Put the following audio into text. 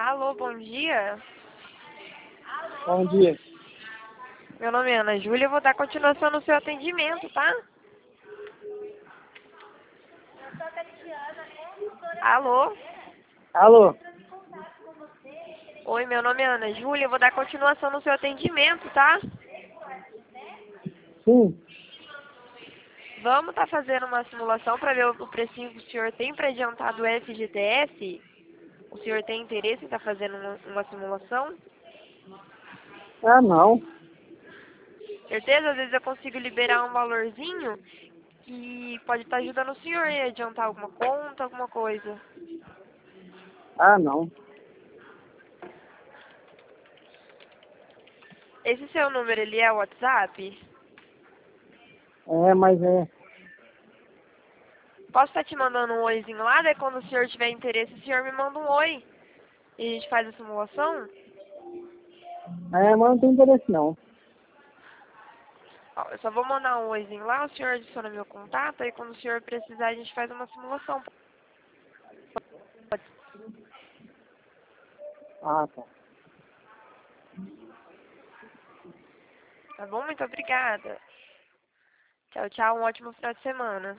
Alô, bom dia. Bom dia. Meu nome é Ana Júlia, eu vou dar continuação no seu atendimento, tá? Alô? Alô? Oi, meu nome é Ana Júlia, eu vou dar continuação no seu atendimento, tá? Sim. Vamos estar fazendo uma simulação para ver o precinho que o senhor tem para adiantar do FGTS? O senhor tem interesse em estar fazendo uma simulação? Ah, não. Certeza? Às vezes eu consigo liberar um valorzinho que pode estar ajudando o senhor a adiantar alguma conta, alguma coisa. Ah, não. Esse seu número, ele é o WhatsApp? É, mas é. Posso estar te mandando um oizinho lá, daí quando o senhor tiver interesse, o senhor me manda um oi. E a gente faz a simulação? É, mas não tem interesse não. Ó, eu só vou mandar um oizinho lá, o senhor adiciona meu contato, aí quando o senhor precisar, a gente faz uma simulação. Ah, tá. Tá bom? Muito obrigada. Tchau, tchau. Um ótimo final de semana.